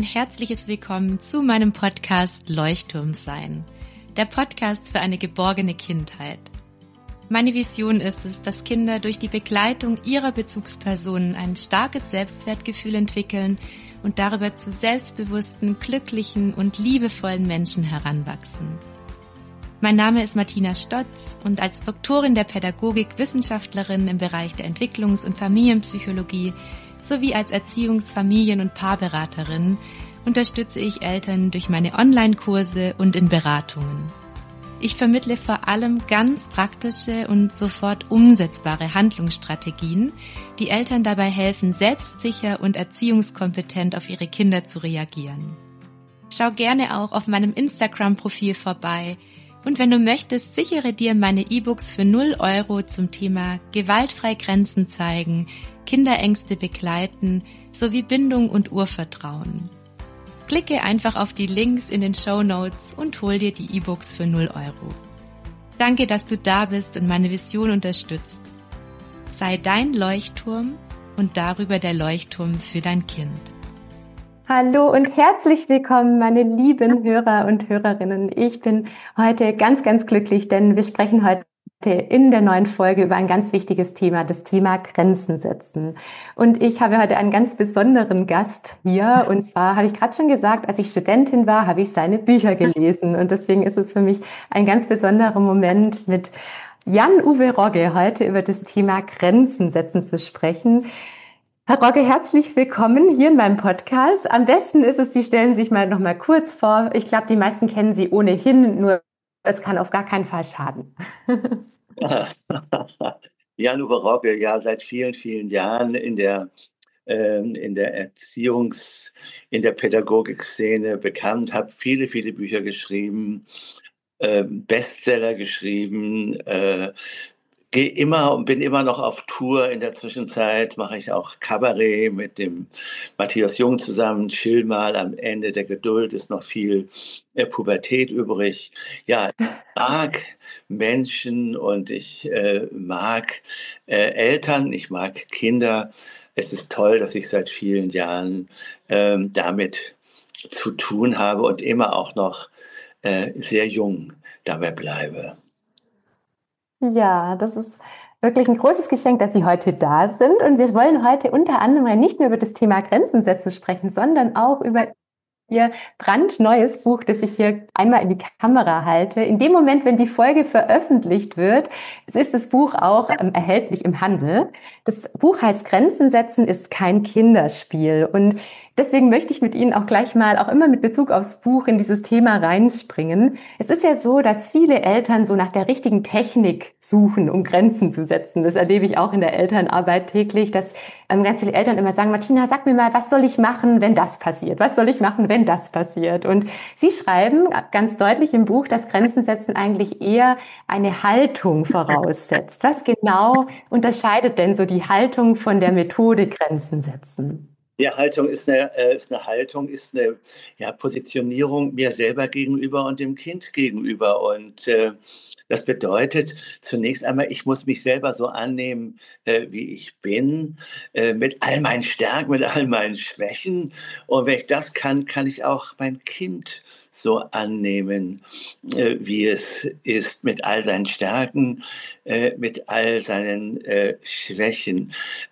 herzliches Willkommen zu meinem Podcast Leuchtturm sein, der Podcast für eine geborgene Kindheit. Meine Vision ist es, dass Kinder durch die Begleitung ihrer Bezugspersonen ein starkes Selbstwertgefühl entwickeln und darüber zu selbstbewussten, glücklichen und liebevollen Menschen heranwachsen. Mein Name ist Martina Stotz und als Doktorin der Pädagogik, Wissenschaftlerin im Bereich der Entwicklungs- und Familienpsychologie sowie als Erziehungs-, Familien- und Paarberaterin unterstütze ich Eltern durch meine Online-Kurse und in Beratungen. Ich vermittle vor allem ganz praktische und sofort umsetzbare Handlungsstrategien, die Eltern dabei helfen, selbstsicher und erziehungskompetent auf ihre Kinder zu reagieren. Schau gerne auch auf meinem Instagram-Profil vorbei und wenn du möchtest, sichere dir meine E-Books für 0 € zum Thema gewaltfrei Grenzen zeigen, Kinderängste begleiten sowie Bindung und Urvertrauen. Klicke einfach auf die Links in den Shownotes und hol dir die E-Books für 0 €. Danke, dass du da bist und meine Vision unterstützt. Sei dein Leuchtturm und darüber der Leuchtturm für dein Kind. Hallo und herzlich willkommen, meine lieben Hörer und Hörerinnen. Ich bin heute ganz, ganz glücklich, denn wir sprechen heute in der neuen Folge über ein ganz wichtiges Thema, das Thema Grenzen setzen. Und ich habe heute einen ganz besonderen Gast hier. Und zwar habe ich gerade schon gesagt, als ich Studentin war, habe ich seine Bücher gelesen. Und deswegen ist es für mich ein ganz besonderer Moment, mit Jan-Uwe Rogge heute über das Thema Grenzen setzen zu sprechen. Herr Rogge, herzlich willkommen hier in meinem Podcast. Am besten ist es, Sie stellen sich noch mal kurz vor. Ich glaube, die meisten kennen Sie ohnehin, nur es kann auf gar keinen Fall schaden. Jan-Uwe Rogge, ja, seit vielen, vielen Jahren in der in der Pädagogikszene bekannt, habe viele, viele Bücher geschrieben, Bestseller geschrieben, gehe immer und bin immer noch auf Tour. In der Zwischenzeit mache ich auch Kabarett mit dem Matthias Jung zusammen. Chill mal, am Ende der Geduld ist noch viel Pubertät übrig. Ja, ich mag Menschen und ich mag Eltern, ich mag Kinder. Es ist toll, dass ich seit vielen Jahren damit zu tun habe und immer auch noch sehr jung dabei bleibe. Ja, das ist wirklich ein großes Geschenk, dass Sie heute da sind. Und wir wollen heute unter anderem nicht nur über das Thema Grenzen setzen sprechen, sondern auch über Ihr brandneues Buch, das ich hier einmal in die Kamera halte. In dem Moment, wenn die Folge veröffentlicht wird, ist das Buch auch erhältlich im Handel. Das Buch heißt Grenzen setzen ist kein Kinderspiel. Und deswegen möchte ich mit Ihnen auch gleich mal, auch immer mit Bezug aufs Buch, in dieses Thema reinspringen. Es ist ja so, dass viele Eltern so nach der richtigen Technik suchen, um Grenzen zu setzen. Das erlebe ich auch in der Elternarbeit täglich, dass ganz viele Eltern immer sagen, Martina, sag mir mal, was soll ich machen, wenn das passiert? Was soll ich machen, wenn das passiert? Und Sie schreiben ganz deutlich im Buch, dass Grenzen setzen eigentlich eher eine Haltung voraussetzt. Was genau unterscheidet denn so die Haltung von der Methode Grenzen setzen? Ja, Haltung ist eine Haltung, ist eine Positionierung mir selber gegenüber und dem Kind gegenüber. Und das bedeutet zunächst einmal, ich muss mich selber so annehmen, wie ich bin, mit all meinen Stärken, mit all meinen Schwächen. Und wenn ich das kann, kann ich auch mein Kind so annehmen, wie es ist, mit all seinen Stärken, mit all seinen Schwächen.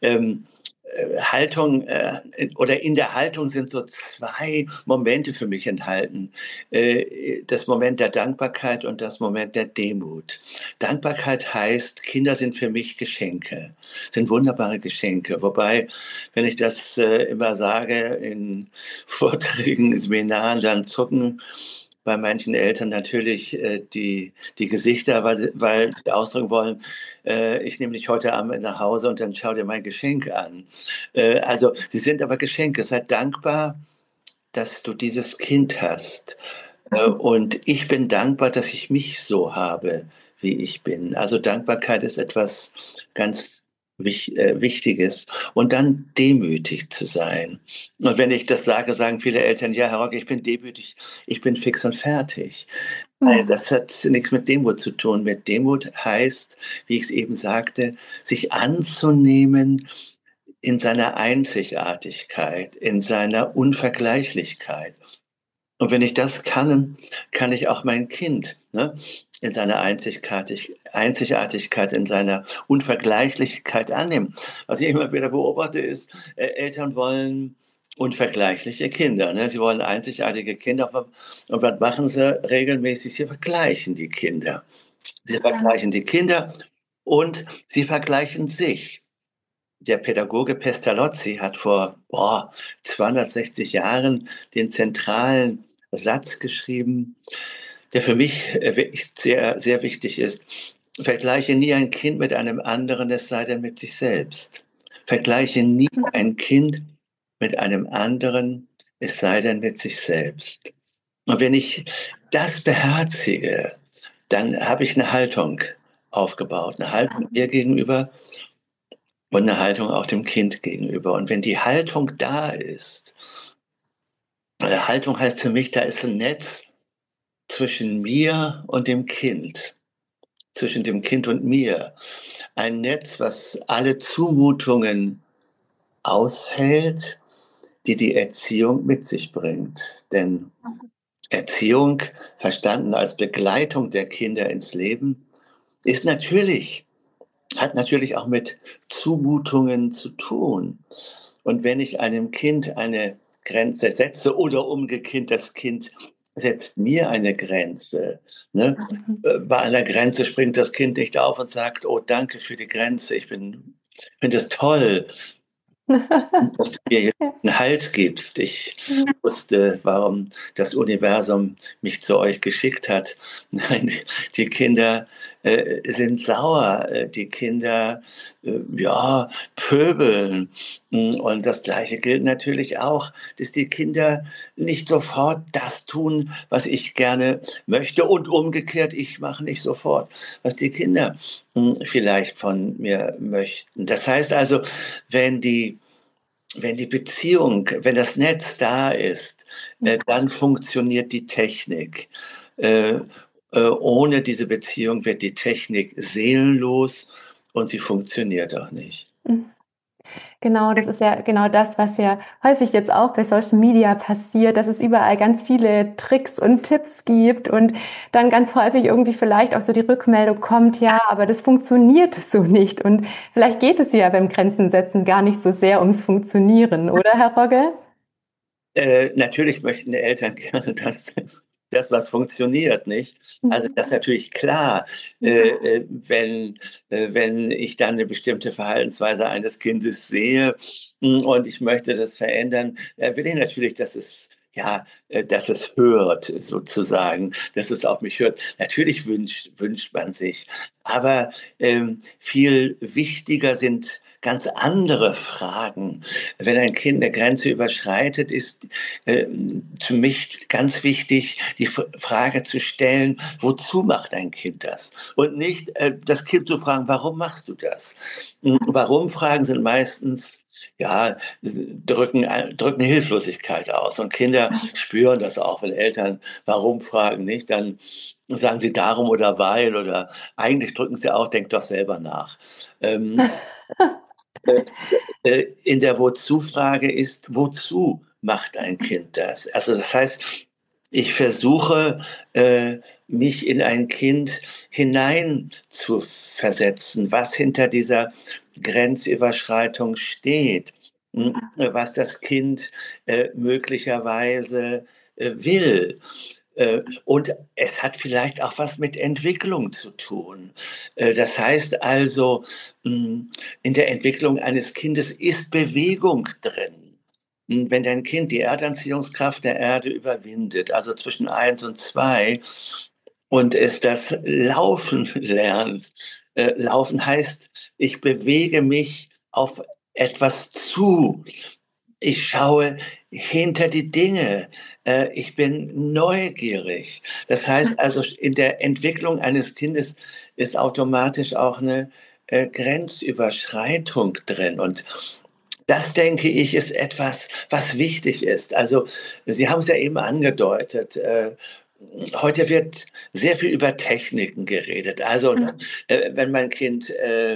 Haltung oder in der Haltung sind so 2 Momente für mich enthalten. Das Moment der Dankbarkeit und das Moment der Demut. Dankbarkeit heißt, Kinder sind für mich Geschenke, sind wunderbare Geschenke. Wobei, wenn ich das immer sage in Vorträgen, Seminaren, dann zucken bei manchen Eltern natürlich die Gesichter, weil sie ausdrücken wollen, ich nehme dich heute Abend nach Hause und dann schau dir mein Geschenk an. Also sie sind aber Geschenke. Sei dankbar, dass du dieses Kind hast. Und ich bin dankbar, dass ich mich so habe, wie ich bin. Also Dankbarkeit ist etwas ganz Wichtiges. Und dann demütig zu sein. Und wenn ich das sage, sagen viele Eltern, ja, Herr Rogge, ich bin demütig, ich bin fix und fertig. Das hat nichts mit Demut zu tun. Mit Demut heißt, wie ich es eben sagte, sich anzunehmen, in seiner Einzigartigkeit, in seiner Unvergleichlichkeit. Und wenn ich das kann ich auch mein Kind, ne, in seiner Einzigartigkeit, in seiner Unvergleichlichkeit annehmen. Was ich immer wieder beobachte, ist, Eltern wollen unvergleichliche Kinder. Ne? Sie wollen einzigartige Kinder. Und was machen sie regelmäßig? Sie vergleichen die Kinder. Sie vergleichen die Kinder und sie vergleichen sich. Der Pädagoge Pestalozzi hat vor 260 Jahren den zentralen Satz geschrieben, der für mich wirklich sehr, sehr wichtig ist. Vergleiche nie ein Kind mit einem anderen, es sei denn mit sich selbst. Vergleiche nie ein Kind mit einem anderen, es sei denn mit sich selbst. Und wenn ich das beherzige, dann habe ich eine Haltung aufgebaut, eine Haltung mir gegenüber und eine Haltung auch dem Kind gegenüber. Und wenn die Haltung da ist, Haltung heißt für mich, da ist ein Netz zwischen mir und dem Kind, zwischen dem Kind und mir. Ein Netz, was alle Zumutungen aushält, die die Erziehung mit sich bringt. Denn Erziehung, verstanden als Begleitung der Kinder ins Leben, hat natürlich auch mit Zumutungen zu tun. Und wenn ich einem Kind eine Grenze setze oder umgekehrt, das Kind setzt mir eine Grenze. Ne? Bei einer Grenze springt das Kind nicht auf und sagt, oh, danke für die Grenze, ich finde es toll, dass du mir jetzt einen Halt gibst. Ich wusste, warum das Universum mich zu euch geschickt hat. Nein, die Kinder sind sauer, die Kinder pöbeln. Und das Gleiche gilt natürlich auch, dass die Kinder nicht sofort das tun, was ich gerne möchte und umgekehrt, ich mache nicht sofort, was die Kinder vielleicht von mir möchten. Das heißt also, wenn die Beziehung, wenn das Netz da ist, dann funktioniert die Technik. Ohne diese Beziehung wird die Technik seelenlos und sie funktioniert auch nicht. Genau, das ist ja genau das, was ja häufig jetzt auch bei Social Media passiert, dass es überall ganz viele Tricks und Tipps gibt und dann ganz häufig irgendwie vielleicht auch so die Rückmeldung kommt, ja, aber das funktioniert so nicht. Und vielleicht geht es ja beim Grenzen setzen gar nicht so sehr ums Funktionieren, oder, Herr Rogge? Natürlich möchten Eltern gerne, das, was funktioniert, nicht? Also das ist natürlich klar, wenn ich dann eine bestimmte Verhaltensweise eines Kindes sehe und ich möchte das verändern, will ich natürlich, dass es hört, sozusagen, dass es auf mich hört. Natürlich wünscht man sich, aber viel wichtiger sind ganz andere Fragen. Wenn ein Kind eine Grenze überschreitet, ist für mich ganz wichtig, die Frage zu stellen, wozu macht ein Kind das? Und nicht das Kind zu fragen, warum machst du das? Warum Fragen sind meistens, drücken Hilflosigkeit aus. Und Kinder spüren das auch, wenn Eltern warum fragen, nicht? Dann sagen sie darum oder weil oder eigentlich drücken sie auch, denk doch selber nach. In der Wozu-Frage ist, wozu macht ein Kind das? Also das heißt, ich versuche, mich in ein Kind hinein zu versetzen, was hinter dieser Grenzüberschreitung steht, was das Kind möglicherweise will. Und es hat vielleicht auch was mit Entwicklung zu tun. Das heißt also, in der Entwicklung eines Kindes ist Bewegung drin. Wenn dein Kind die Erdanziehungskraft der Erde überwindet, also zwischen 1 und 2, und es das Laufen lernt. Laufen heißt, ich bewege mich auf etwas zu. Ich schaue hinter die Dinge. Ich bin neugierig. Das heißt also, in der Entwicklung eines Kindes ist automatisch auch eine Grenzüberschreitung drin. Und das, denke ich, ist etwas, was wichtig ist. Also, Sie haben es ja eben angedeutet. heute wird sehr viel über Techniken geredet. Also, wenn mein Kind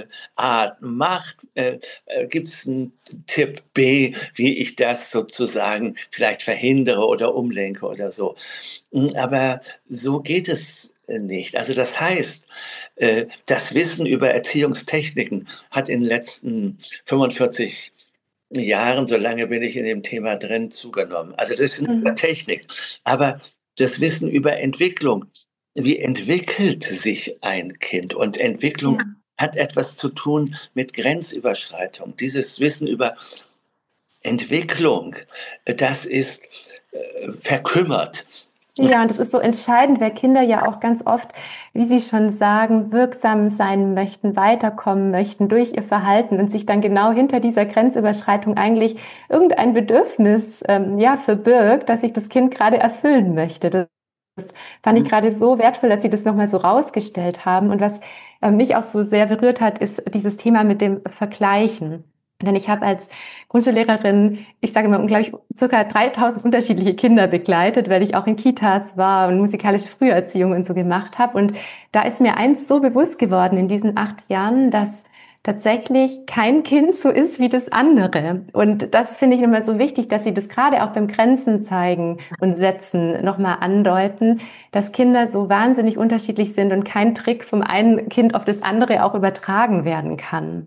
A macht, gibt es einen Tipp B, wie ich das sozusagen vielleicht verhindere oder umlenke oder so. Aber so geht es nicht. Also das heißt, das Wissen über Erziehungstechniken hat in den letzten 45 Jahren, so lange bin ich in dem Thema drin, zugenommen. Also das ist eine Technik. Aber das Wissen über Entwicklung, wie entwickelt sich ein Kind? Und Entwicklung hat etwas zu tun mit Grenzüberschreitung. Dieses Wissen über Entwicklung, das ist verkümmert. Ja, und das ist so entscheidend, weil Kinder ja auch ganz oft, wie Sie schon sagen, wirksam sein möchten, weiterkommen möchten durch ihr Verhalten und sich dann genau hinter dieser Grenzüberschreitung eigentlich irgendein Bedürfnis verbirgt, dass sich das Kind gerade erfüllen möchte. Das fand ich gerade so wertvoll, dass Sie das nochmal so rausgestellt haben. Und was mich auch so sehr berührt hat, ist dieses Thema mit dem Vergleichen. Denn ich habe als Grundschullehrerin, ich sage immer, unglaublich circa 3000 unterschiedliche Kinder begleitet, weil ich auch in Kitas war und musikalische Früherziehung und so gemacht habe. Und da ist mir eins so bewusst geworden in diesen 8 Jahren, dass tatsächlich kein Kind so ist wie das andere. Und das finde ich immer so wichtig, dass Sie das gerade auch beim Grenzen zeigen und setzen nochmal andeuten, dass Kinder so wahnsinnig unterschiedlich sind und kein Trick vom einen Kind auf das andere auch übertragen werden kann.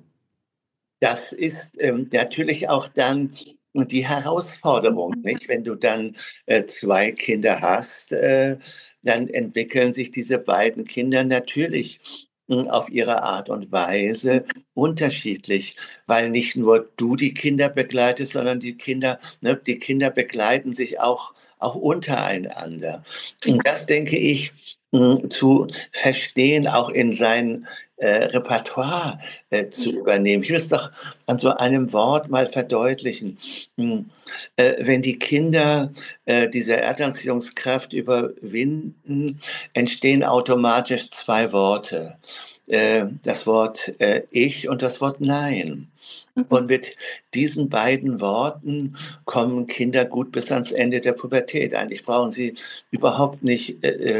Das ist natürlich auch dann die Herausforderung, nicht? Wenn du dann 2 Kinder hast, dann entwickeln sich diese beiden Kinder natürlich auf ihre Art und Weise unterschiedlich, weil nicht nur du die Kinder begleitest, sondern die Kinder, ne, die Kinder begleiten sich auch untereinander. Und das denke ich zu verstehen, auch in sein Repertoire zu übernehmen. Ich will es doch an so einem Wort mal verdeutlichen. Wenn die Kinder diese Erdanziehungskraft überwinden, entstehen automatisch 2 Worte. Das Wort Ich und das Wort Nein. Und mit diesen beiden Worten kommen Kinder gut bis ans Ende der Pubertät. Eigentlich brauchen sie überhaupt nicht,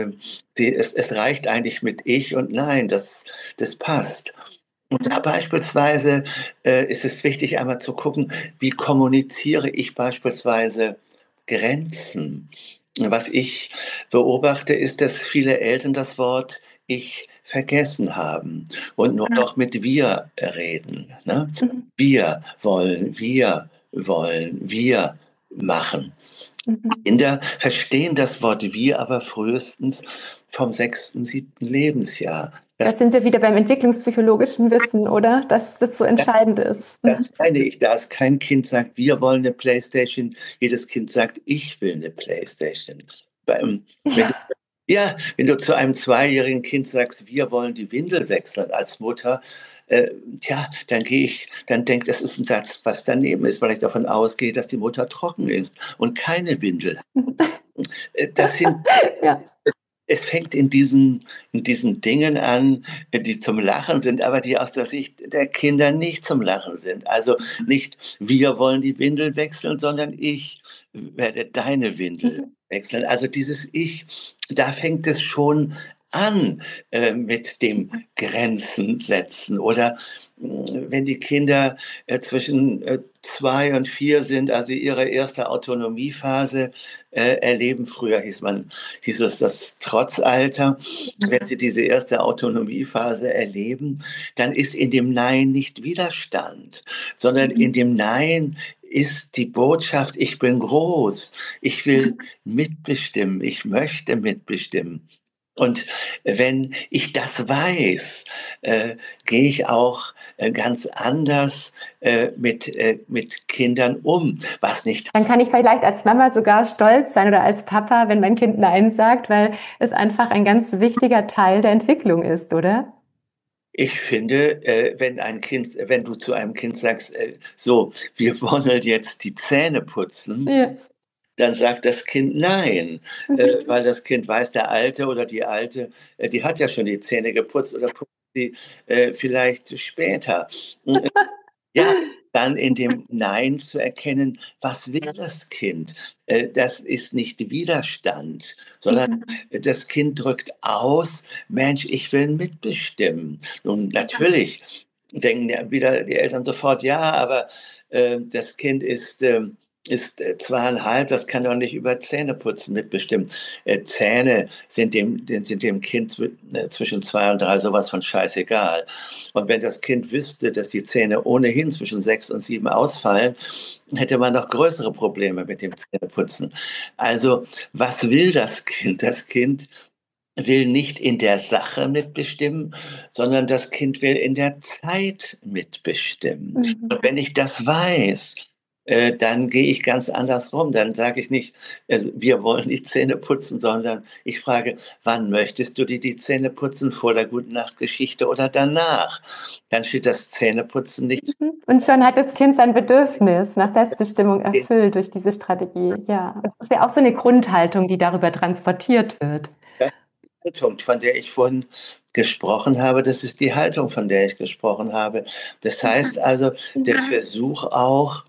es reicht eigentlich mit Ich und Nein, das passt. Und da beispielsweise ist es wichtig, einmal zu gucken, wie kommuniziere ich beispielsweise Grenzen. Was ich beobachte, ist, dass viele Eltern das Wort Ich vergessen haben und nur noch mit wir reden. Ne? Wir wollen, wir machen. Kinder verstehen das Wort wir aber frühestens vom 6., 7. Lebensjahr. Da sind wir wieder beim entwicklungspsychologischen Wissen, oder? Dass das so entscheidend ist. Das meine ich, dass kein Kind sagt, wir wollen eine Playstation. Jedes Kind sagt, ich will eine Playstation. Wenn du zu einem 2-jährigen Kind sagst, wir wollen die Windel wechseln als Mutter, dann denkt, das ist ein Satz, was daneben ist, weil ich davon ausgehe, dass die Mutter trocken ist und keine Windel. Das sind, es fängt in diesen Dingen an, die zum Lachen sind, aber die aus der Sicht der Kinder nicht zum Lachen sind. Also nicht, wir wollen die Windel wechseln, sondern ich werde deine Windel wechseln. Also dieses Ich, da fängt es schon an mit dem Grenzen setzen. Oder wenn die Kinder zwischen 2 und 4 sind, also ihre erste Autonomiephase erleben. Früher hieß es das Trotzalter. Wenn sie diese erste Autonomiephase erleben, dann ist in dem Nein nicht Widerstand, sondern in dem Nein ist die Botschaft, ich bin groß, ich will mitbestimmen, ich möchte mitbestimmen. Und wenn ich das weiß, gehe ich auch ganz anders mit Kindern um, was nicht. Dann kann ich vielleicht als Mama sogar stolz sein oder als Papa, wenn mein Kind Nein sagt, weil es einfach ein ganz wichtiger Teil der Entwicklung ist, oder? Ich finde, wenn du zu einem Kind sagst, so, wir wollen jetzt die Zähne putzen, dann sagt das Kind nein, weil das Kind weiß, der Alte oder die Alte, die hat ja schon die Zähne geputzt oder putzt sie vielleicht später. Ja, dann in dem Nein zu erkennen, was will das Kind? Das ist nicht Widerstand, sondern das Kind drückt aus, Mensch, ich will mitbestimmen. Nun, natürlich denken ja wieder die Eltern sofort, ja, aber das Kind ist 2,5, das kann doch nicht über Zähneputzen mitbestimmen. Zähne sind dem Kind zwischen 2 und 3 sowas von scheißegal. Und wenn das Kind wüsste, dass die Zähne ohnehin zwischen 6 und 7 ausfallen, hätte man noch größere Probleme mit dem Zähneputzen. Also, was will das Kind? Das Kind will nicht in der Sache mitbestimmen, sondern das Kind will in der Zeit mitbestimmen. Und wenn ich das weiß, dann gehe ich ganz anders rum. Dann sage ich nicht, wir wollen die Zähne putzen, sondern ich frage, wann möchtest du dir die Zähne putzen? Vor der Gute-Nacht-Geschichte oder danach? Dann steht das Zähneputzen nicht. Und schon hat das Kind sein Bedürfnis nach Selbstbestimmung erfüllt durch diese Strategie. Ja, das ist ja auch so eine Grundhaltung, die darüber transportiert wird. Die Haltung, von der ich vorhin gesprochen habe, das ist die Haltung, von der ich gesprochen habe. Das heißt also, der Versuch auch,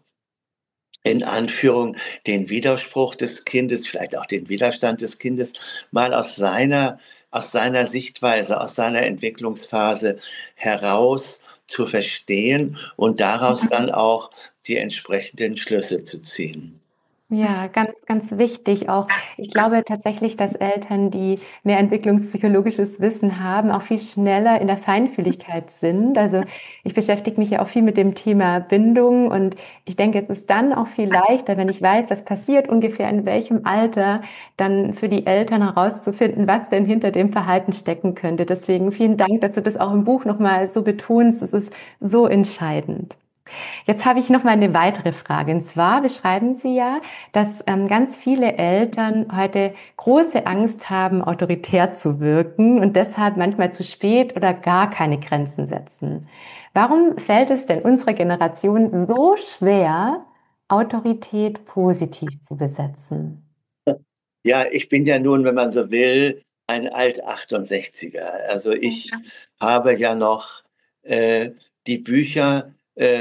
in Anführung, den Widerspruch des Kindes, vielleicht auch den Widerstand des Kindes, mal aus seiner Sichtweise, aus seiner Entwicklungsphase heraus zu verstehen und daraus dann auch die entsprechenden Schlüsse zu ziehen. Ja, ganz, ganz wichtig auch. Ich glaube tatsächlich, dass Eltern, die mehr entwicklungspsychologisches Wissen haben, auch viel schneller in der Feinfühligkeit sind. Also ich beschäftige mich ja auch viel mit dem Thema Bindung und ich denke, es ist dann auch viel leichter, wenn ich weiß, was passiert ungefähr in welchem Alter, dann für die Eltern herauszufinden, was denn hinter dem Verhalten stecken könnte. Deswegen vielen Dank, dass du das auch im Buch nochmal so betonst. Es ist so entscheidend. Jetzt habe ich noch mal eine weitere Frage. Und zwar beschreiben Sie ja, dass ganz viele Eltern heute große Angst haben, autoritär zu wirken und deshalb manchmal zu spät oder gar keine Grenzen setzen. Warum fällt es denn unserer Generation so schwer, Autorität positiv zu besetzen? Ja, ich bin ja nun, wenn man so will, ein Alt-68er. Also ich habe ja noch äh, die Bücher,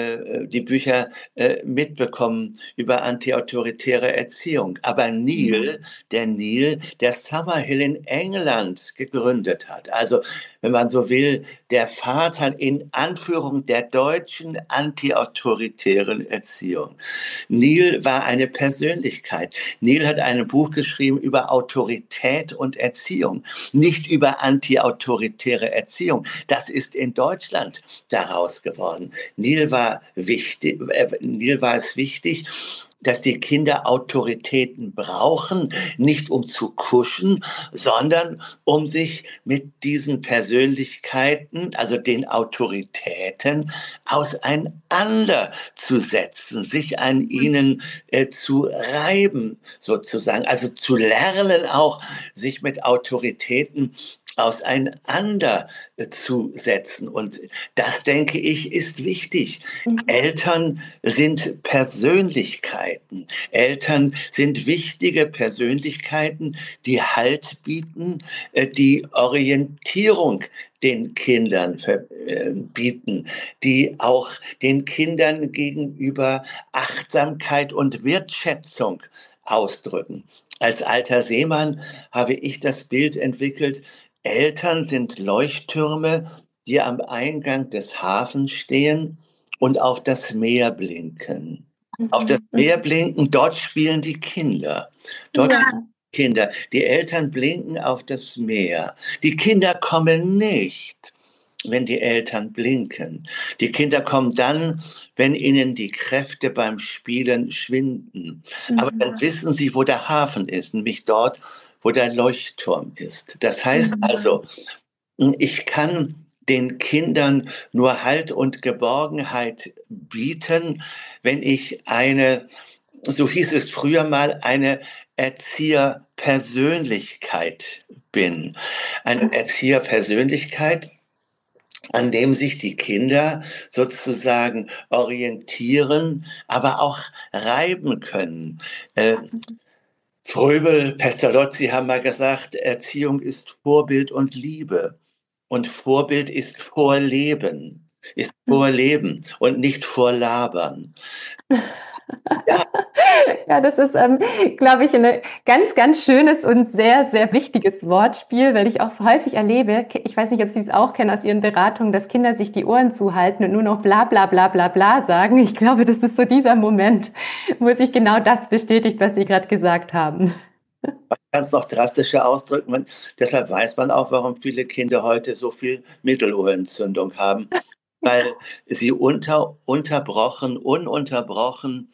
mitbekommen über antiautoritäre Erziehung. Aber der Neil, der Summerhill in England gegründet hat. Also, wenn man so will, der Vater in Anführung der deutschen antiautoritären Erziehung. Neil war eine Persönlichkeit. Neil hat ein Buch geschrieben über Autorität und Erziehung, nicht über antiautoritäre Erziehung. Das ist in Deutschland daraus geworden. Neil war es wichtig, dass die Kinder Autoritäten brauchen, nicht um zu kuschen, sondern um sich mit diesen Persönlichkeiten, also den Autoritäten, auseinanderzusetzen, sich an ihnen zu reiben, sozusagen. Also zu lernen auch, sich mit Autoritäten auseinanderzusetzen. Und das, denke ich, ist wichtig. Eltern sind Persönlichkeiten. Eltern sind wichtige Persönlichkeiten, die Halt bieten, die Orientierung den Kindern bieten, die auch den Kindern gegenüber Achtsamkeit und Wertschätzung ausdrücken. Als alter Seemann habe ich das Bild entwickelt, Eltern sind Leuchttürme, die am Eingang des Hafens stehen und auf das Meer blinken. Auf das Meer blinken, dort spielen die Kinder. Dort Kinder. Die Eltern blinken auf das Meer. Die Kinder kommen nicht, wenn die Eltern blinken. Die Kinder kommen dann, wenn ihnen die Kräfte beim Spielen schwinden. Aber dann wissen sie, wo der Hafen ist, nämlich dort, wo der Leuchtturm ist. Das heißt also, ich kann den Kindern nur Halt und Geborgenheit bieten, wenn ich so hieß es früher mal, eine Erzieherpersönlichkeit bin. Eine Erzieherpersönlichkeit, an dem sich die Kinder sozusagen orientieren, aber auch reiben können. Fröbel, Pestalozzi haben mal gesagt, Erziehung ist Vorbild und Liebe und Vorbild ist Vorleben. ist Vorleben und nicht Vorlabern. Ja. Ja, das ist, glaube ich, ein ganz, ganz schönes und sehr, sehr wichtiges Wortspiel, weil ich auch so häufig erlebe, ich weiß nicht, ob Sie es auch kennen aus Ihren Beratungen, dass Kinder sich die Ohren zuhalten und nur noch bla bla bla bla bla sagen. Ich glaube, das ist so dieser Moment, wo sich genau das bestätigt, was Sie gerade gesagt haben. Man kann es noch drastischer ausdrücken. Deshalb weiß man auch, warum viele Kinder heute so viel Mittelohrentzündung haben, weil sie ununterbrochen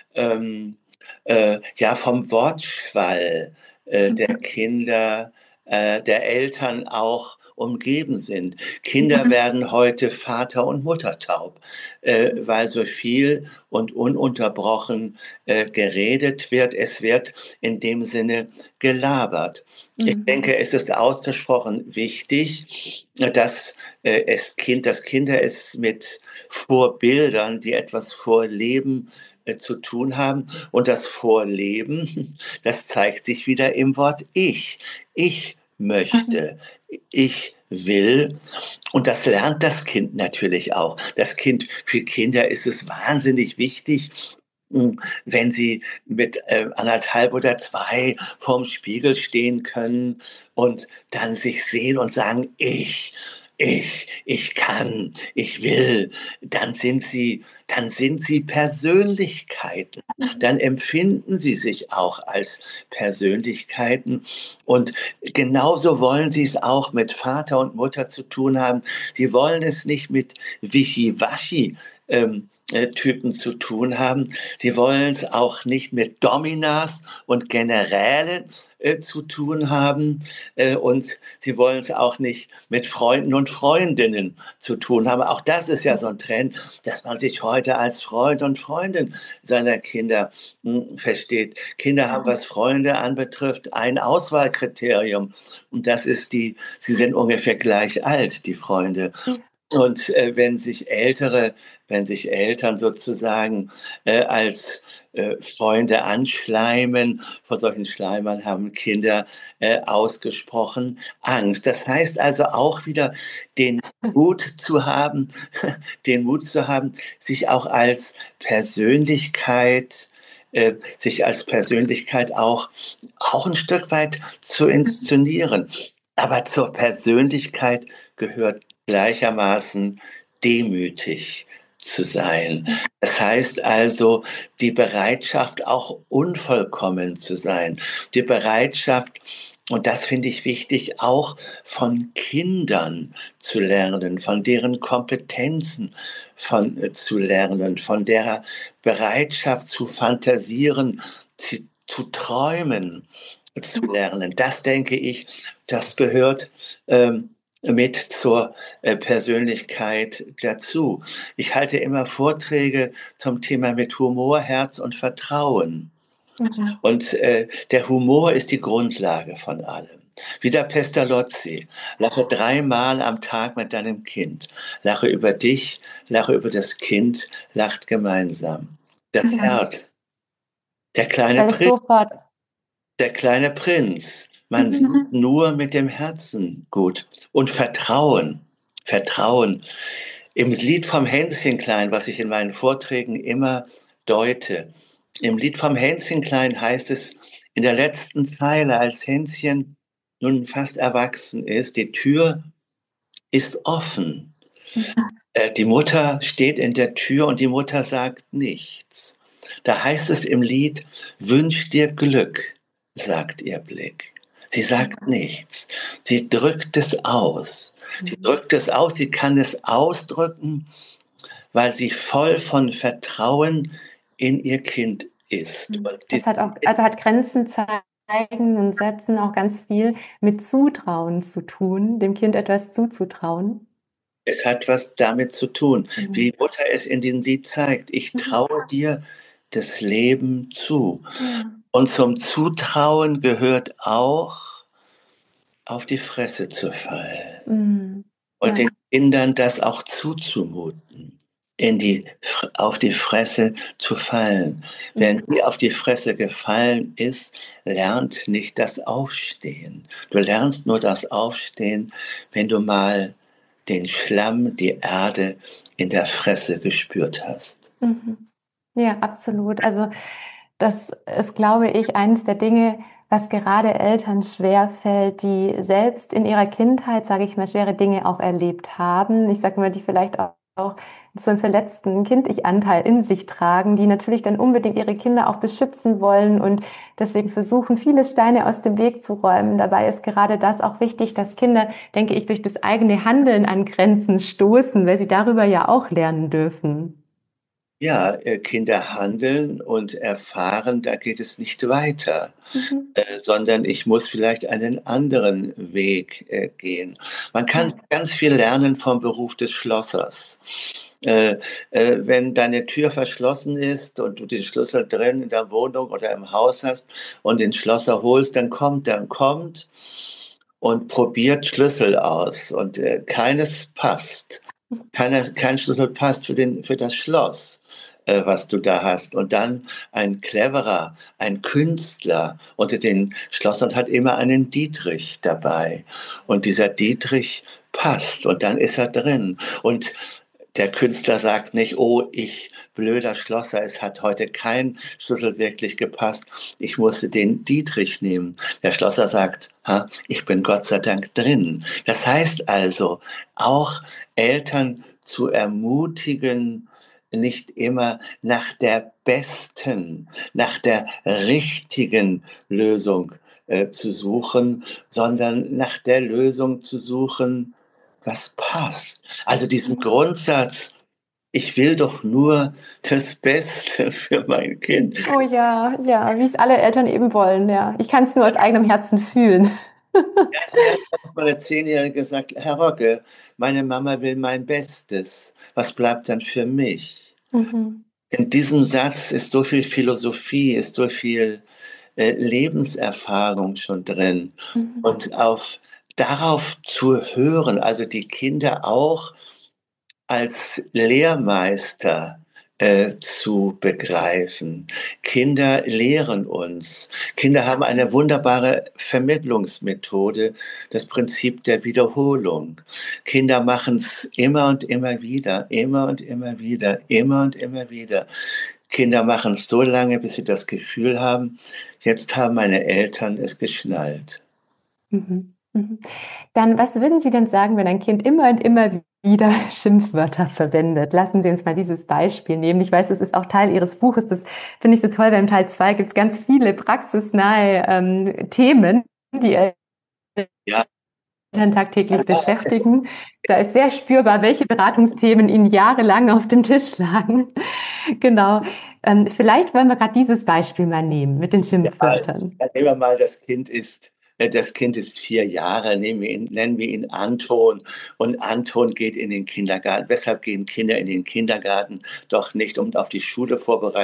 ja, vom Wortschwall der Kinder, der Eltern auch umgeben sind. Kinder werden heute Vater- und Muttertaub, weil so viel und ununterbrochen geredet wird. Es wird in dem Sinne gelabert. Ich denke, es ist ausgesprochen wichtig, dass dass Kinder es mit Vorbildern, die etwas vorleben, zu tun haben. Und das Vorleben, das zeigt sich wieder im Wort ich. Ich möchte, ich will. Und das lernt das Kind natürlich auch. Für Kinder ist es wahnsinnig wichtig, wenn sie mit 1,5 oder 2 vorm Spiegel stehen können und dann sich sehen und sagen, ich kann, ich will, dann sind sie Persönlichkeiten. Dann empfinden sie sich auch als Persönlichkeiten. Und genauso wollen sie es auch mit Vater und Mutter zu tun haben. Sie wollen es nicht mit Wischiwaschi Typen zu tun haben. Sie wollen es auch nicht mit Dominas und Generälen zu tun haben, und sie wollen es auch nicht mit Freunden und Freundinnen zu tun haben. Auch das ist ja so ein Trend, dass man sich heute als Freund und Freundin seiner Kinder versteht. Kinder haben, was Freunde anbetrifft, ein Auswahlkriterium, und das ist sie sind ungefähr gleich alt, die Freunde. Und wenn sich Eltern sozusagen als Freunde anschleimen, vor solchen Schleimern haben Kinder ausgesprochen Angst. Das heißt also auch wieder den Mut zu haben, sich auch als Persönlichkeit auch ein Stück weit zu inszenieren. Aber zur Persönlichkeit gehört gleichermaßen demütig zu sein. Das heißt also, die Bereitschaft, auch unvollkommen zu sein. Die Bereitschaft, und das finde ich wichtig, auch von Kindern zu lernen, von deren Kompetenzen zu lernen, von der Bereitschaft zu fantasieren, zu träumen, zu lernen. Das denke ich, das gehört mit zur Persönlichkeit dazu. Ich halte immer Vorträge zum Thema mit Humor, Herz und Vertrauen. Und der Humor ist die Grundlage von allem. Wie der Pestalozzi. Lache 3-mal am Tag mit deinem Kind. Lache über dich, lache über das Kind, lacht gemeinsam. Das Herz. Der kleine Prinz. Der kleine Prinz. Man sieht nur mit dem Herzen gut. Und Vertrauen. Vertrauen. Im Lied vom Hänschenklein, was ich in meinen Vorträgen immer deute, im Lied vom Hänschenklein heißt es in der letzten Zeile, als Hänschen nun fast erwachsen ist, die Tür ist offen. Die Mutter steht in der Tür und die Mutter sagt nichts. Da heißt es im Lied, wünsch dir Glück, sagt ihr Blick. Sie sagt nichts. Sie drückt es aus. Sie drückt es aus, sie kann es ausdrücken, weil sie voll von Vertrauen in ihr Kind ist. Das hat Grenzen zeigen und setzen auch ganz viel mit Zutrauen zu tun, dem Kind etwas zuzutrauen. Es hat was damit zu tun, wie die Mutter es in diesem Lied zeigt. Ich traue dir das Leben zu. Und zum Zutrauen gehört auch, auf die Fresse zu fallen. Und den Kindern das auch zuzumuten, auf die Fresse zu fallen. Wenn die auf die Fresse gefallen ist, lernt nicht das Aufstehen. Du lernst nur das Aufstehen, wenn du mal den Schlamm, die Erde in der Fresse gespürt hast. Ja, absolut. Also das ist, glaube ich, eines der Dinge, was gerade Eltern schwerfällt, die selbst in ihrer Kindheit, sage ich mal, schwere Dinge auch erlebt haben. Ich sage mal, die vielleicht auch so einen verletzten Kind-Ich-Anteil in sich tragen, die natürlich dann unbedingt ihre Kinder auch beschützen wollen und deswegen versuchen, viele Steine aus dem Weg zu räumen. Dabei ist gerade das auch wichtig, dass Kinder, denke ich, durch das eigene Handeln an Grenzen stoßen, weil sie darüber ja auch lernen dürfen. Ja, Kinder handeln und erfahren, da geht es nicht weiter, Mhm. sondern ich muss vielleicht einen anderen Weg gehen. Man kann Ja. ganz viel lernen vom Beruf des Schlossers. Äh, wenn deine Tür verschlossen ist und du den Schlüssel drin in der Wohnung oder im Haus hast und den Schlosser holst, dann kommt und probiert Schlüssel aus und keines passt. Kein Schlüssel passt für das Schloss, was du da hast. Und dann ein Cleverer, ein Künstler unter den Schlossern hat immer einen Dietrich dabei. Und dieser Dietrich passt und dann ist er drin. Und der Künstler sagt nicht, oh, ich blöder Schlosser, es hat heute kein Schlüssel wirklich gepasst, ich musste den Dietrich nehmen. Der Schlosser sagt, ha, ich bin Gott sei Dank drin. Das heißt also, auch Eltern zu ermutigen, nicht immer nach der besten, nach der richtigen Lösung zu suchen, sondern nach der Lösung zu suchen, was passt. Also diesen Grundsatz, ich will doch nur das Beste für mein Kind. Oh ja, ja, wie es alle Eltern eben wollen, ja. Ich kann es nur aus eigenem Herzen fühlen. Ja, hat meine 10-Jährige gesagt, Herr Rogge, meine Mama will mein Bestes. Was bleibt dann für mich? Mhm. In diesem Satz ist so viel Philosophie, ist so viel Lebenserfahrung schon drin. Mhm. Und darauf zu hören, also die Kinder auch als Lehrmeister zu begreifen. Kinder lehren uns. Kinder haben eine wunderbare Vermittlungsmethode, das Prinzip der Wiederholung. Kinder machen es immer und immer wieder, immer und immer wieder, immer und immer wieder. Kinder machen es so lange, bis sie das Gefühl haben, jetzt haben meine Eltern es geschnallt. Mhm. Mhm. Dann, was würden Sie denn sagen, wenn ein Kind immer und immer wieder Schimpfwörter verwendet? Lassen Sie uns mal dieses Beispiel nehmen. Ich weiß, das ist auch Teil Ihres Buches. Das finde ich so toll, weil im Teil 2 gibt es ganz viele praxisnahe Themen, die Ja, Eltern tagtäglich beschäftigen. Da ist sehr spürbar, welche Beratungsthemen Ihnen jahrelang auf dem Tisch lagen. Genau. Vielleicht wollen wir gerade dieses Beispiel mal nehmen mit den ja, Schimpfwörtern. nehmen wir mal, das Kind ist 4 Jahre, nennen wir ihn Anton. Und Anton geht in den Kindergarten. Weshalb gehen Kinder in den Kindergarten? Doch nicht, um auf die Schule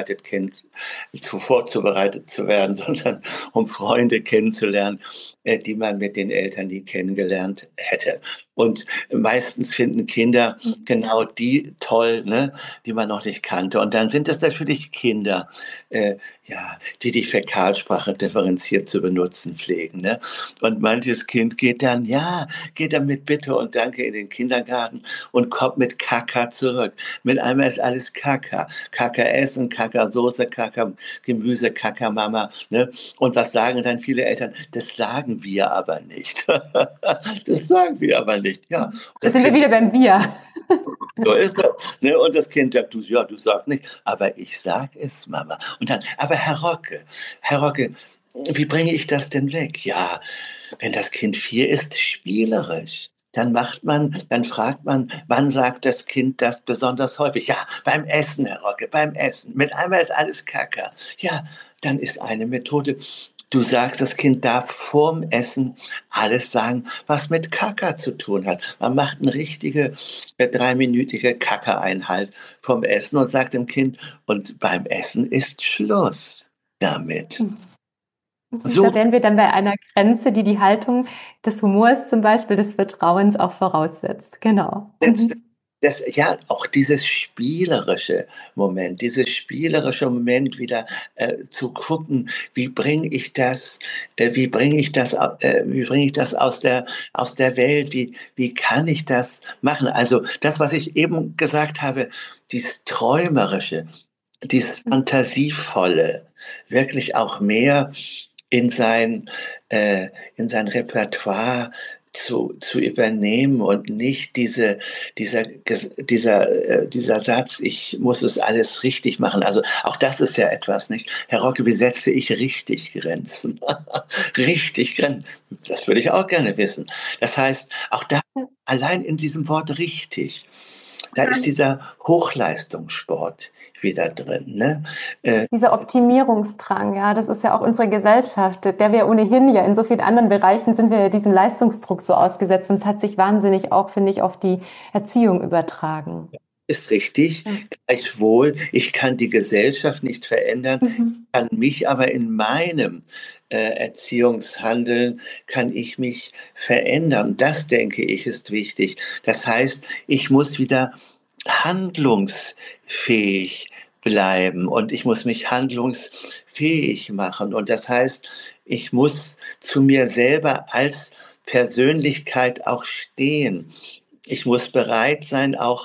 vorzubereitet zu werden, sondern um Freunde kennenzulernen, die man mit den Eltern nie kennengelernt hätte. Und meistens finden Kinder genau die toll, ne, die man noch nicht kannte. Und dann sind es natürlich Kinder, ja, die Fäkalsprache differenziert zu benutzen pflegen. Ne? Und manches Kind geht dann mit Bitte und Danke in den Kindergarten und kommt mit Kaka zurück. Mit einmal ist alles Kaka. Kaka Essen, Kaka Soße, Kaka Gemüse, Kaka Mama. Ne? Und was sagen dann viele Eltern? Das sagen wir aber nicht. Das sagen wir aber nicht. Ja, und Da das sind wir Kind, wieder beim Wir. so ist das. Ne? Und das Kind sagt, du sagst nicht, aber ich sag es, Mama. Und dann, aber Herr Rocke, wie bringe ich das denn weg? Ja, wenn das Kind 4 ist, spielerisch. Dann fragt man, wann sagt das Kind das besonders häufig? Ja, beim Essen, Herr Rocke, beim Essen. Mit einmal ist alles Kacke. Ja, dann ist eine Methode. Du sagst, das Kind darf vorm Essen alles sagen, was mit Kaka zu tun hat. Man macht eine richtige 3-minütige Kacke-Einheit vom Essen und sagt dem Kind, und beim Essen ist Schluss damit. Da So, wären wir dann bei einer Grenze, die die Haltung des Humors zum Beispiel des Vertrauens auch voraussetzt. Genau. setzt Ja, auch dieses spielerische Moment wieder zu gucken, wie bringe ich das aus der Welt, wie kann ich das machen? Also das, was ich eben gesagt habe, dieses Träumerische, dieses Fantasievolle, wirklich auch mehr in sein, in sein Repertoire zu übernehmen und nicht dieser Satz, ich muss es alles richtig machen. Also auch das ist ja etwas, nicht? Herr Rocke, wie setze ich richtig Grenzen? Richtig Grenzen. Das würde ich auch gerne wissen. Das heißt, auch da allein in diesem Wort richtig, da ist dieser Hochleistungssport wieder drin. Ne? Dieser Optimierungsdrang, ja, das ist ja auch unsere Gesellschaft, der wir ohnehin ja in so vielen anderen Bereichen sind wir ja diesem Leistungsdruck so ausgesetzt und es hat sich wahnsinnig auch, finde ich, auf die Erziehung übertragen. Ist richtig. Ja. Gleichwohl, ich kann die Gesellschaft nicht verändern, kann mich aber in meinem Erziehungshandeln, kann ich mich verändern. Das, denke ich, ist wichtig. Das heißt, ich muss wieder handlungsfähig bleiben und ich muss mich handlungsfähig machen. Und das heißt, ich muss zu mir selber als Persönlichkeit auch stehen. Ich muss bereit sein, auch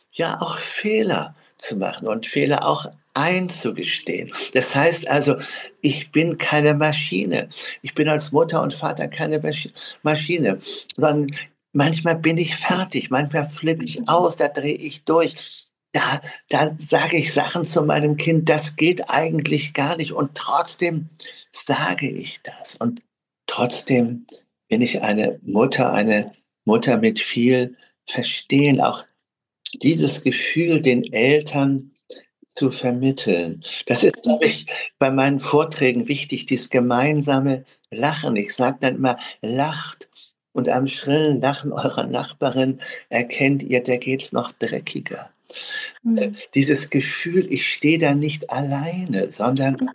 Fehler zu machen und Fehler auch einzugestehen. Das heißt also, ich bin keine Maschine. Ich bin als Mutter und Vater keine Maschine, sondern manchmal bin ich fertig, manchmal flippe ich aus, da drehe ich durch. Da sage ich Sachen zu meinem Kind, das geht eigentlich gar nicht und trotzdem sage ich das. Und trotzdem bin ich eine Mutter mit viel Verstehen, auch dieses Gefühl den Eltern zu vermitteln. Das ist, glaube ich, bei meinen Vorträgen wichtig, dieses gemeinsame Lachen. Ich sage dann immer, lacht und am schrillen Lachen eurer Nachbarin erkennt ihr, der geht's noch dreckiger. Dieses Gefühl, ich stehe da nicht alleine, sondern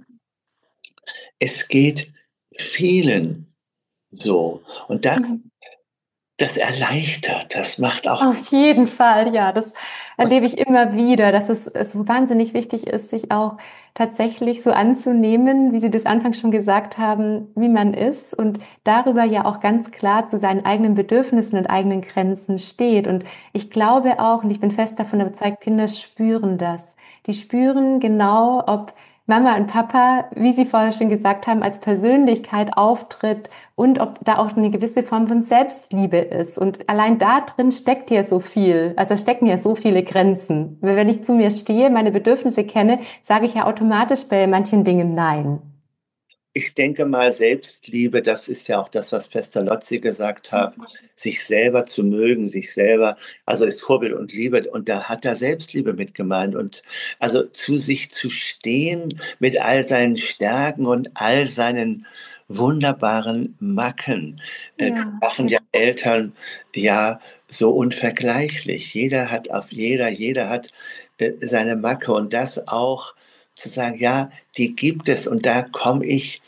es geht vielen so. Und das erleichtert, das macht auch. Auf jeden Fall, ja, das erlebe ich immer wieder, dass es so wahnsinnig wichtig ist, sich auch tatsächlich so anzunehmen, wie Sie das anfangs schon gesagt haben, wie man ist und darüber ja auch ganz klar zu seinen eigenen Bedürfnissen und eigenen Grenzen steht. Und ich glaube auch, und ich bin fest davon überzeugt, Kinder spüren das. Die spüren genau, ob Mama und Papa, wie Sie vorher schon gesagt haben, als Persönlichkeit auftritt und ob da auch eine gewisse Form von Selbstliebe ist. Und allein da drin steckt ja so viel, also stecken ja so viele Grenzen. Wenn ich zu mir stehe, meine Bedürfnisse kenne, sage ich ja automatisch bei manchen Dingen Nein. Ich denke mal, Selbstliebe, das ist ja auch das, was Pestalozzi gesagt hat, sich selber zu mögen, sich selber, also ist Vorbild und Liebe, und da hat er Selbstliebe mit gemeint und also zu sich zu stehen mit all seinen Stärken und all seinen wunderbaren Macken. Machen ja Eltern ja so unvergleichlich. Jeder hat seine Macke und das auch zu sagen, ja, die gibt es und da komme ich,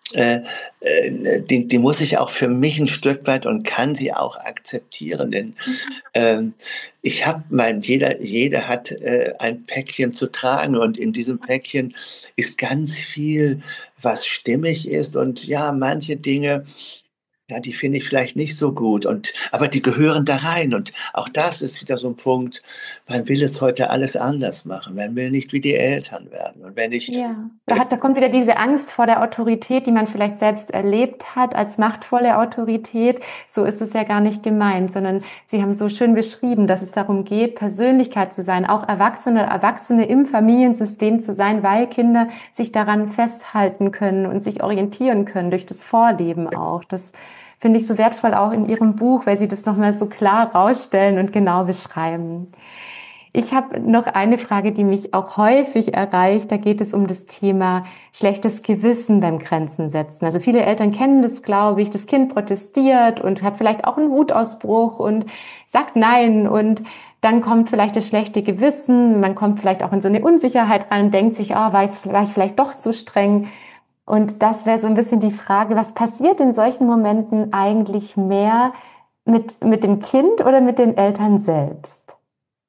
die muss ich auch für mich ein Stück weit und kann sie auch akzeptieren, denn ich habe jeder hat ein Päckchen zu tragen und in diesem Päckchen ist ganz viel, was stimmig ist und ja, manche Dinge, ja, die finde ich vielleicht nicht so gut aber die gehören da rein und auch das ist wieder so ein Punkt, man will es heute alles anders machen. Man will nicht wie die Eltern werden. Und wenn ich da kommt wieder diese Angst vor der Autorität, die man vielleicht selbst erlebt hat als machtvolle Autorität. So ist es ja gar nicht gemeint, sondern Sie haben so schön beschrieben, dass es darum geht, Persönlichkeit zu sein, auch Erwachsene im Familiensystem zu sein, weil Kinder sich daran festhalten können und sich orientieren können durch das Vorleben auch. Das finde ich so wertvoll auch in Ihrem Buch, weil Sie das nochmal so klar rausstellen und genau beschreiben. Ich habe noch eine Frage, die mich auch häufig erreicht. Da geht es um das Thema schlechtes Gewissen beim Grenzen setzen. Also viele Eltern kennen das, glaube ich. Das Kind protestiert und hat vielleicht auch einen Wutausbruch und sagt Nein. Und dann kommt vielleicht das schlechte Gewissen. Man kommt vielleicht auch in so eine Unsicherheit rein und denkt sich, war ich vielleicht doch zu streng. Und das wäre so ein bisschen die Frage, was passiert in solchen Momenten eigentlich mehr mit dem Kind oder mit den Eltern selbst?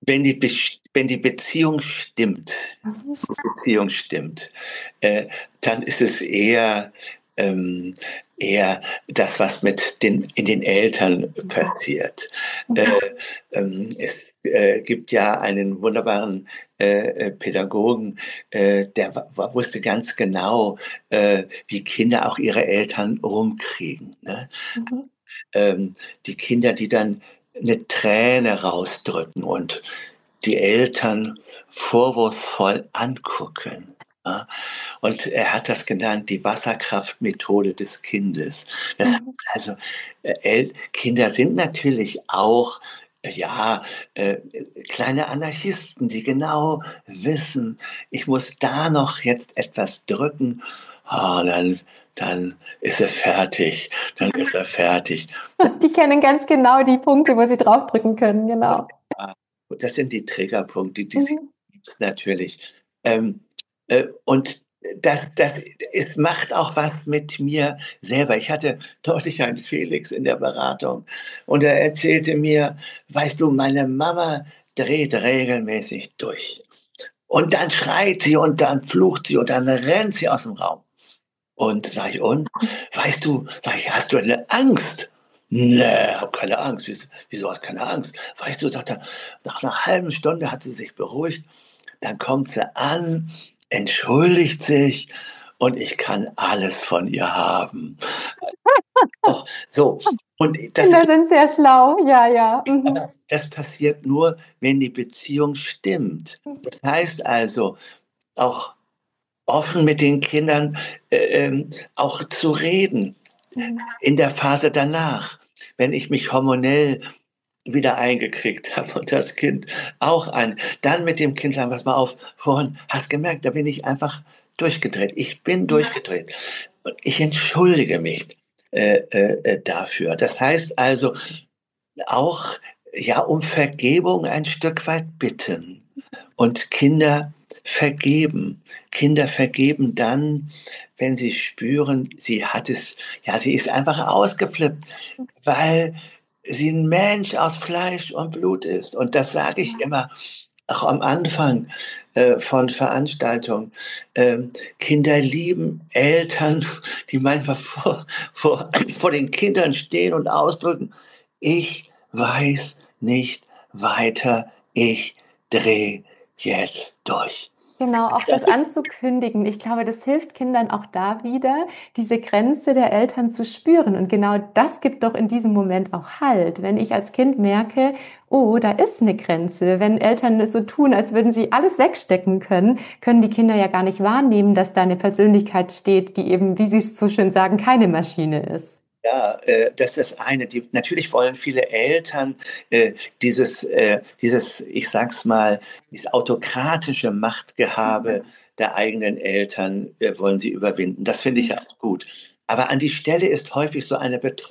wenn die Beziehung stimmt, Mhm. Beziehung stimmt, dann ist es ähm, eher das, was in den Eltern passiert. Äh, Mhm. Es gibt ja einen wunderbaren Pädagogen, der wusste ganz genau, wie Kinder auch ihre Eltern rumkriegen. Ne? Mhm. Die Kinder, die dann eine Träne rausdrücken und die Eltern vorwurfsvoll angucken. Ja? Und er hat das genannt, die Wasserkraftmethode des Kindes. Das heißt Mhm. also, Kinder sind natürlich auch, ja, äh, kleine Anarchisten, die genau wissen, ich muss da noch jetzt etwas drücken, dann ist er fertig, dann ist er fertig. Die kennen ganz genau die Punkte, wo sie draufdrücken können, genau. Ja, das sind die Triggerpunkte, die sie Mhm. gibt's natürlich. Ähm, und es macht auch was mit mir selber. Ich hatte neulich einen Felix in der Beratung und er erzählte mir: „Weißt du, meine Mama dreht regelmäßig durch. Und dann schreit sie und dann flucht sie und dann rennt sie aus dem Raum.“ Und sage ich: „Und? Weißt du“, sage ich: „Hast du eine Angst?“ „Ne, habe keine Angst.“ „Wieso hast keine Angst?“ „Weißt du“, sagt er, nach einer halben Stunde hat sie sich beruhigt, dann kommt sie an, entschuldigt sich und ich kann alles von ihr haben. Doch, so. Und das Kinder ist sind sehr schlau, ja, ja. Mhm. aber das passiert nur, wenn die Beziehung stimmt. Das heißt also, auch offen mit den Kindern, auch zu reden. Mhm. In der Phase danach, wenn ich mich hormonell wieder eingekriegt habe und das Kind auch dann mit dem Kind sagen: „Pass mal auf, vorhin hast gemerkt, da bin ich einfach durchgedreht. Ich bin durchgedreht und ich entschuldige mich, dafür.“ Das heißt also auch, ja, um Vergebung ein Stück weit bitten und vergeben. Kinder vergeben dann, wenn sie spüren, sie ist einfach ausgeflippt, weil sie ein Mensch aus Fleisch und Blut ist. Und das sage ich immer auch am Anfang, von Veranstaltungen. Kinder lieben Eltern, die manchmal vor den Kindern stehen und ausdrücken: „Ich weiß nicht weiter, ich drehe jetzt durch.“ Genau, auch das anzukündigen. Ich glaube, das hilft Kindern auch da wieder, diese Grenze der Eltern zu spüren. Und genau das gibt doch in diesem Moment auch Halt. Wenn ich als Kind merke, oh, da ist eine Grenze. Wenn Eltern es so tun, als würden sie alles wegstecken können, können die Kinder ja gar nicht wahrnehmen, dass da eine Persönlichkeit steht, die eben, wie Sie es so schön sagen, keine Maschine ist. Ja, das ist eine. Natürlich wollen viele Eltern ich sag's mal, dieses autokratische Machtgehabe der eigenen Eltern wollen sie überwinden. Das finde ich ja auch gut. Aber an die Stelle ist häufig so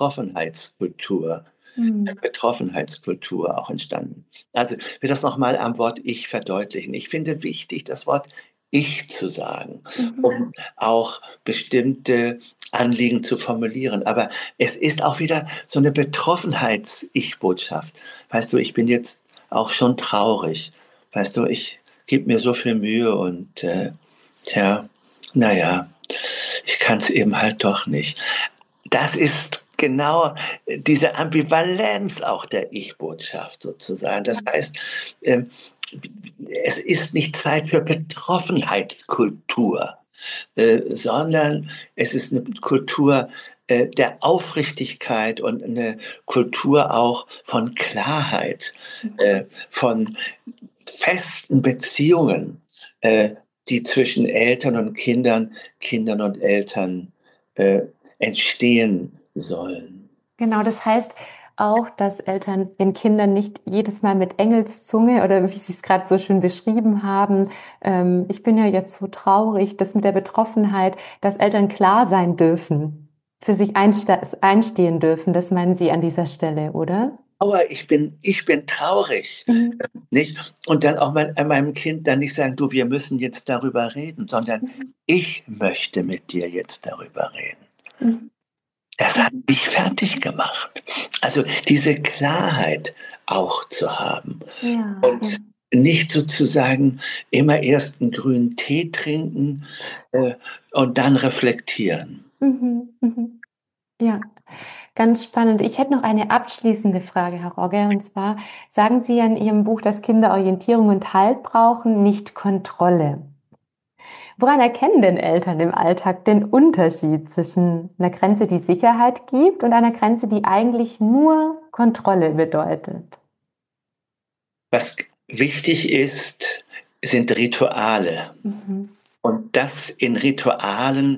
Mhm. Betroffenheitskultur auch entstanden. Also, ich will das noch mal am Wort „Ich“ verdeutlichen. Ich finde wichtig, das Wort „Ich“ zu sagen, Mhm. um auch bestimmte Anliegen zu formulieren. Aber es ist auch wieder so eine Betroffenheits-Ich-Botschaft. Weißt du, ich bin jetzt auch schon traurig. Weißt du, ich gebe mir so viel Mühe und, tja, na ja, ich kann's eben halt doch nicht. Das ist genau diese Ambivalenz auch der Ich-Botschaft sozusagen. Das heißt, ähm, es ist nicht Zeit für Betroffenheitskultur, sondern es ist eine Kultur, der Aufrichtigkeit und eine Kultur auch von Klarheit, von festen Beziehungen, äh, die zwischen Eltern und Kindern und Eltern, äh, entstehen sollen. Genau, das heißt auch, dass Eltern den Kindern nicht jedes Mal mit Engelszunge oder wie Sie es gerade so schön beschrieben haben, ich bin ja jetzt so traurig, das mit der Betroffenheit, dass Eltern klar sein dürfen, für sich einstehen dürfen. Das meinen Sie an dieser Stelle, oder? Aber ich bin traurig, Mhm. nicht? Und dann auch meinem Kind dann nicht sagen: „Du, wir müssen jetzt darüber reden“, sondern: Mhm. „Ich möchte mit dir jetzt darüber reden.“ Mhm. Das hat mich fertig gemacht. Also diese Klarheit auch zu haben Ja, und nicht sozusagen immer erst einen grünen Tee trinken, und dann reflektieren. Mhm. Ja, ganz spannend. Ich hätte noch eine abschließende Frage, Herr Rogge, und zwar sagen Sie ja in Ihrem Buch, dass Kinder Orientierung und Halt brauchen, nicht Kontrolle. Woran erkennen denn Eltern im Alltag den Unterschied zwischen einer Grenze, die Sicherheit gibt, und einer Grenze, die eigentlich nur Kontrolle bedeutet? Was wichtig ist, sind Rituale. Mhm. Und das in Ritualen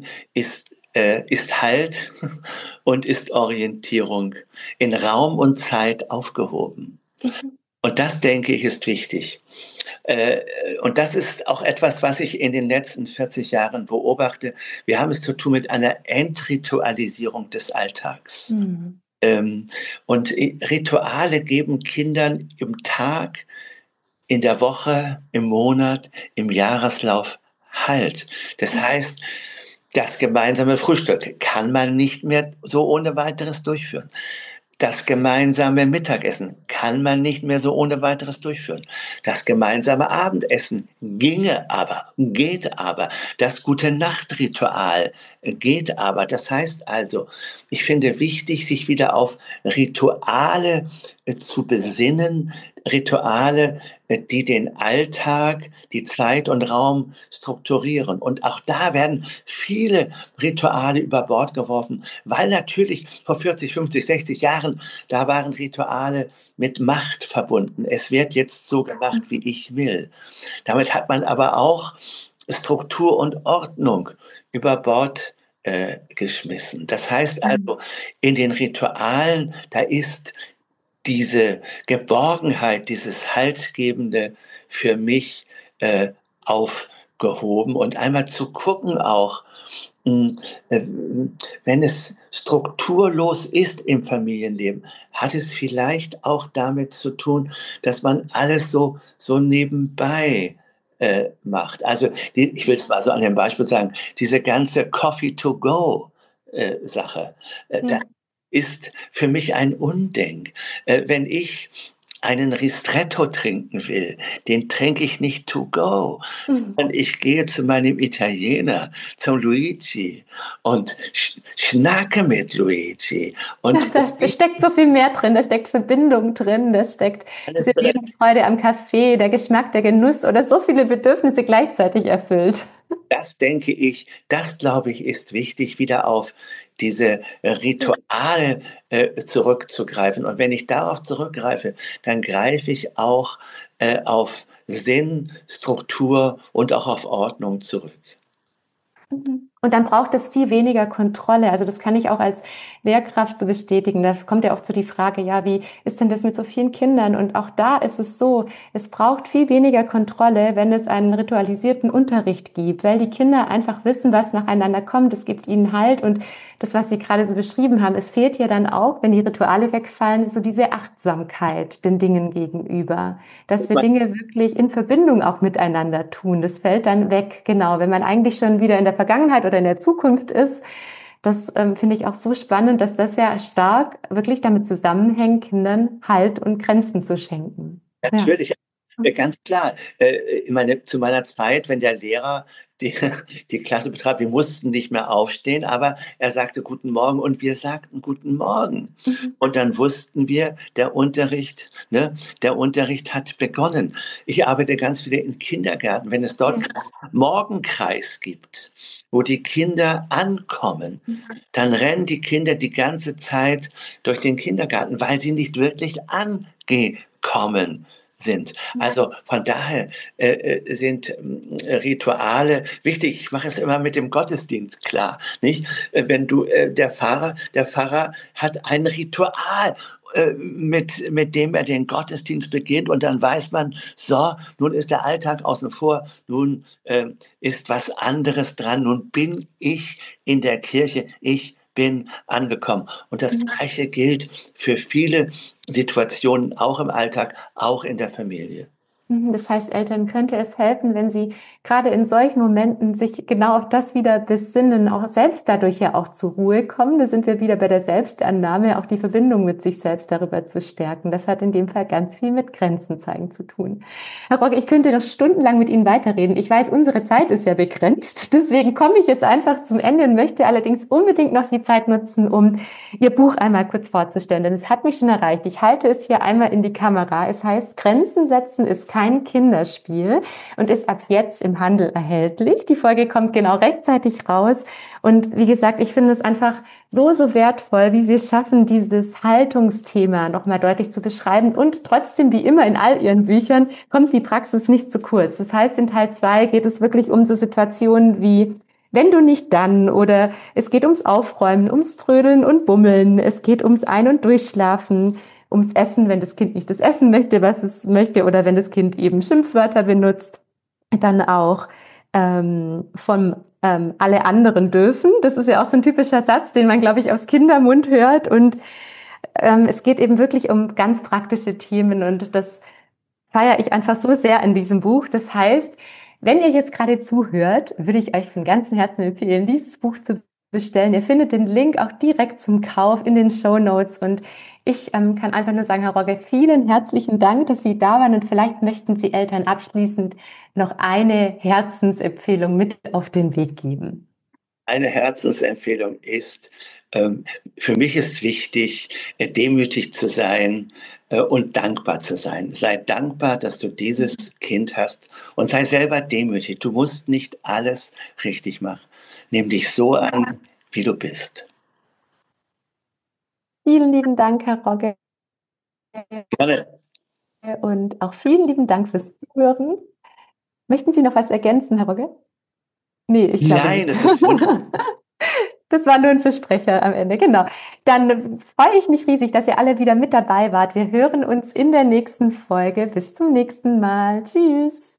ist Halt und ist Orientierung in Raum und Zeit aufgehoben. Mhm. Und das, denke ich, ist wichtig. Äh, und das ist auch etwas, was ich in den letzten 40 Jahren beobachte. Wir haben es zu tun mit einer Entritualisierung des Alltags. Mhm. Ähm, und Rituale geben Kindern im Tag, in der Woche, im Monat, im Jahreslauf Halt. Das heißt, das gemeinsame Frühstück kann man nicht mehr so ohne weiteres durchführen. Das gemeinsame Mittagessen kann man nicht mehr so ohne weiteres durchführen. Das gemeinsame Abendessen geht aber. Das Gute-Nacht-Ritual geht aber. Das heißt also, ich finde wichtig, sich wieder auf Rituale zu besinnen, Rituale, die den Alltag, die Zeit und Raum strukturieren. Und auch da werden viele Rituale über Bord geworfen, weil natürlich vor 40, 50, 60 Jahren, da waren Rituale mit Macht verbunden. Es wird jetzt so gemacht, wie ich will. Damit hat man aber auch Struktur und Ordnung über Bord geschmissen. Das heißt also, in den Ritualen, da ist diese Geborgenheit, dieses Haltgebende für mich aufgehoben und einmal zu gucken auch, hm, äh, wenn es strukturlos ist im Familienleben, hat es vielleicht auch damit zu tun, dass man alles so nebenbei macht. Also ich will es mal so an dem Beispiel sagen, diese ganze Coffee-to-go-Sache, Ja. das ist für mich ein Unding. Wenn ich einen Ristretto trinken will, den trinke ich nicht to go, Mhm. sondern ich gehe zu meinem Italiener, zum Luigi und schnacke mit Luigi Ja, und da steckt so viel mehr drin. Da steckt Verbindung drin, da steckt diese alles drin. Lebensfreude am Kaffee, der Geschmack, der Genuss oder so viele Bedürfnisse gleichzeitig erfüllt. Das denke ich, das glaube ich, ist wichtig, wieder auf diese Rituale zurückzugreifen. Und wenn ich darauf zurückgreife, dann greife ich auch auf Sinn, Struktur und auch auf Ordnung zurück. Mhm. Und dann braucht es viel weniger Kontrolle. Also das kann ich auch als Lehrkraft so bestätigen. Das kommt ja oft so die Frage, ja, wie ist denn das mit so vielen Kindern? Und auch da ist es so, es braucht viel weniger Kontrolle, wenn es einen ritualisierten Unterricht gibt, weil die Kinder einfach wissen, was nacheinander kommt. Es gibt ihnen Halt und das, was Sie gerade so beschrieben haben, es fehlt ja dann auch, wenn die Rituale wegfallen, so diese Achtsamkeit den Dingen gegenüber, dass wir Dinge wirklich in Verbindung auch miteinander tun. Das fällt dann weg, genau, wenn man eigentlich schon wieder in der Vergangenheit oder in der Zukunft ist. Das finde ich auch so spannend, dass das ja stark wirklich damit zusammenhängt, Kindern Halt und Grenzen zu schenken. Ja. Natürlich, ganz klar. Ich meine, zu meiner Zeit, wenn der Lehrer die, die Klasse betrat, wir mussten nicht mehr aufstehen, aber er sagte Guten Morgen und wir sagten Guten Morgen. Mhm. Und dann wussten wir, der Unterricht hat begonnen. Ich arbeite ganz viele in Kindergärten, wenn es dort Morgenkreis gibt, wo die Kinder ankommen, dann rennen die Kinder die ganze Zeit durch den Kindergarten, weil sie nicht wirklich angekommen sind. Also von daher sind Rituale wichtig. Ich mache es immer mit dem Gottesdienst klar, nicht? Wenn du der Pfarrer hat ein Ritual, mit dem er den Gottesdienst beginnt und dann weiß man, so, nun ist der Alltag außen vor, nun ist was anderes dran, nun bin ich in der Kirche, ich bin angekommen. Und das Gleiche gilt für viele Situationen, auch im Alltag, auch in der Familie. Das heißt, Eltern könnte es helfen, wenn sie gerade in solchen Momenten sich genau auf das wieder besinnen, auch selbst dadurch ja auch zur Ruhe kommen. Da sind wir wieder bei der Selbstannahme, auch die Verbindung mit sich selbst darüber zu stärken. Das hat in dem Fall ganz viel mit Grenzen zeigen zu tun. Herr Rock, ich könnte noch stundenlang mit Ihnen weiterreden. Ich weiß, unsere Zeit ist ja begrenzt. Deswegen komme ich jetzt einfach zum Ende und möchte allerdings unbedingt noch die Zeit nutzen, um Ihr Buch einmal kurz vorzustellen. Denn es hat mich schon erreicht. Ich halte es hier einmal in die Kamera. Es heißt, Grenzen setzen ist kein Kinderspiel und ist ab jetzt im Handel erhältlich. Die Folge kommt genau rechtzeitig raus. Und wie gesagt, ich finde es einfach so, so wertvoll, wie Sie es schaffen, dieses Haltungsthema nochmal deutlich zu beschreiben. Und trotzdem, wie immer in all Ihren Büchern, kommt die Praxis nicht zu kurz. Das heißt, in Teil 2 geht es wirklich um so Situationen wie, wenn du nicht dann, oder es geht ums Aufräumen, ums Trödeln und Bummeln, es geht ums Ein- und Durchschlafen, ums Essen, wenn das Kind nicht das Essen möchte, was es möchte, oder wenn das Kind eben Schimpfwörter benutzt. Dann auch vom alle anderen dürfen. Das ist ja auch so ein typischer Satz, den man, glaube ich, aus Kindermund hört. Und es geht eben wirklich um ganz praktische Themen und das feiere ich einfach so sehr in diesem Buch. Das heißt, wenn ihr jetzt gerade zuhört, würde ich euch von ganzem Herzen empfehlen, dieses Buch zu bestellen. Ihr findet den Link auch direkt zum Kauf in den Shownotes. Und ich kann einfach nur sagen, Herr Rogge, vielen herzlichen Dank, dass Sie da waren. Und vielleicht möchten Sie Eltern abschließend noch eine Herzensempfehlung mit auf den Weg geben. Eine Herzensempfehlung ist, für mich ist wichtig, demütig zu sein und dankbar zu sein. Sei dankbar, dass du dieses Kind hast und sei selber demütig. Du musst nicht alles richtig machen. Nimm dich so an, wie du bist. Vielen lieben Dank, Herr Rogge. Gerne. Und auch vielen lieben Dank fürs Zuhören. Möchten Sie noch was ergänzen, Herr Rogge? Nee, ich glaube Nein, nicht. das ist wunderbar. Das war nur ein Versprecher am Ende, genau. Dann freue ich mich riesig, dass ihr alle wieder mit dabei wart. Wir hören uns in der nächsten Folge. Bis zum nächsten Mal. Tschüss.